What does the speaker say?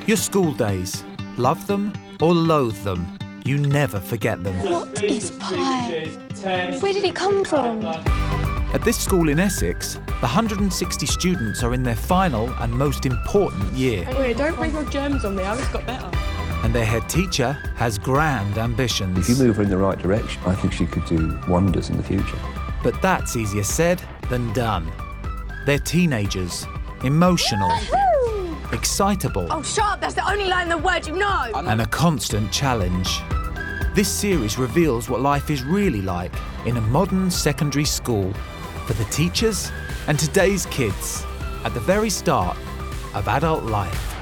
Your school days. Love them or loathe them. You never forget them. What is pi? Where did it come from? At this school in Essex, the 160 students are in their final and most important year. Wait, don't bring your germs on me, I just got better. And their head teacher has grand ambitions. If you move her in the right direction, I think she could do wonders in the future. But that's easier said than done. They're teenagers, emotional, excitable, Oh, shut up, that's the only line in the word you know. and a constant challenge. This series reveals what life is really like in a modern secondary school for the teachers and today's kids at the very start of adult life.